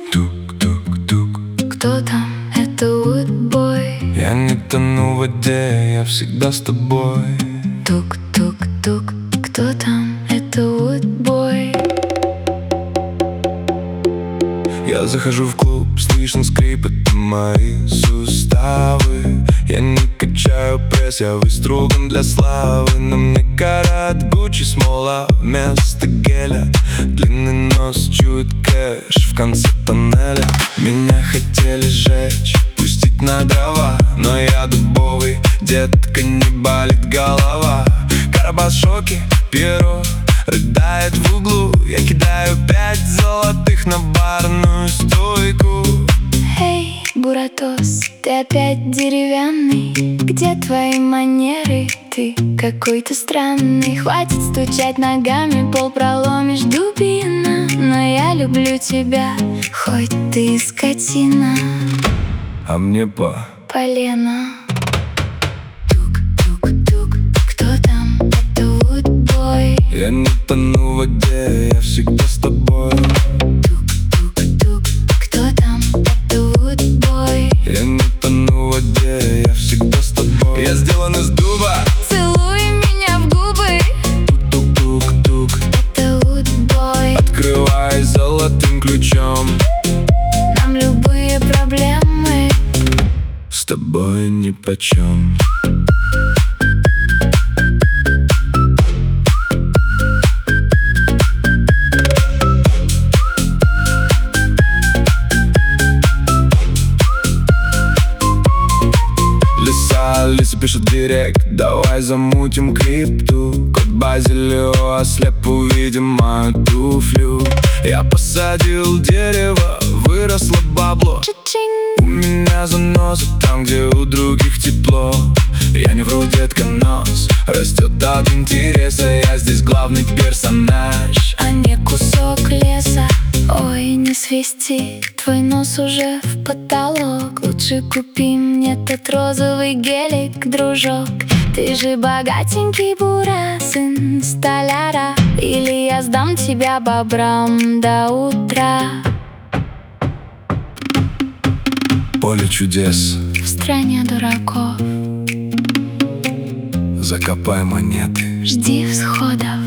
Тук-тук-тук. Кто там? Это Woodboy. Я не тону в воде, я всегда с тобой. Тук-тук-тук. Кто там? Это Woodboy. Я захожу в клуб, слышен скрип, это мои суставы. Я не качаю пресс, я выструган для славы. На мне карат Гуччи смола вместо геля. Длинный нос чует кэш в конце тоннеля. Меня хотели сжечь, пустить на дрова, но я дубовый, детка, не болит голова. Карабас в шоке, перо рыдает в углу. Я кидаю 5 золотых на барную стойку. Эй, Буратос, ты опять деревянный? Где твои манеры? Ты какой-то странный. Хватит стучать ногами, пол проломишь, дубина. Но я люблю тебя, хоть ты и скотина. А мне по полено. Тук-тук-тук. Кто там? Это Woodboy. Я не тону в воде, я всегда с тобой. Тук-тук-тук. Кто там? Это Woodboy. Я не тону в воде, я всегда с тобой. Я сделан из дуба. Целуй меня в губы. Тук-тук-тук. Это Woodboy. Открывай золотым ключом. Нам любые проблемы с тобой нипочем. Лиса пишет директ, давай замутим крипту. Кот Базилио ослеп, увидим мою туфлю. Я посадил дерево, выросло бабло. Ча-чинь. У меня заноза там, где у других тепло. Я не вру, детка, нос растет от интереса. Я здесь главный персонаж, а не кусок леса. Ой, не свисти, твой нос уже в потолок. Лучше купи мне тот розовый гелик, дружок. Ты же богатенький бура, сын столяра. Или я сдам тебя бобрам до утра. поле чудес, в стране дураков. закопай монеты, жди всходов.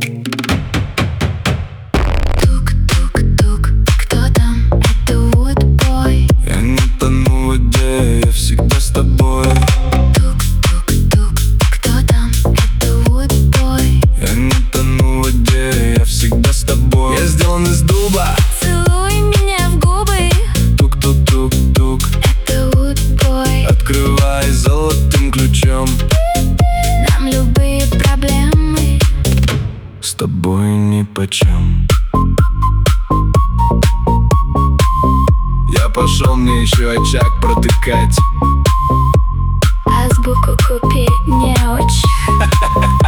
Тук-тук-тук. Кто там? Это Woodboy. Я не тону в воде, я всегда с тобой. Тук-тук-тук. Кто там? Это Woodboy. Я не тону в воде, я всегда с тобой. Я сделан из дуба. Целуй меня в губы. Тук-тук-тук-тук. Это Woodboy. Открывай золотым ключом. Нам любые проблемы с тобой нипочем. Я пошел, мне еще очаг протыкать. Азбуку купи, не очень.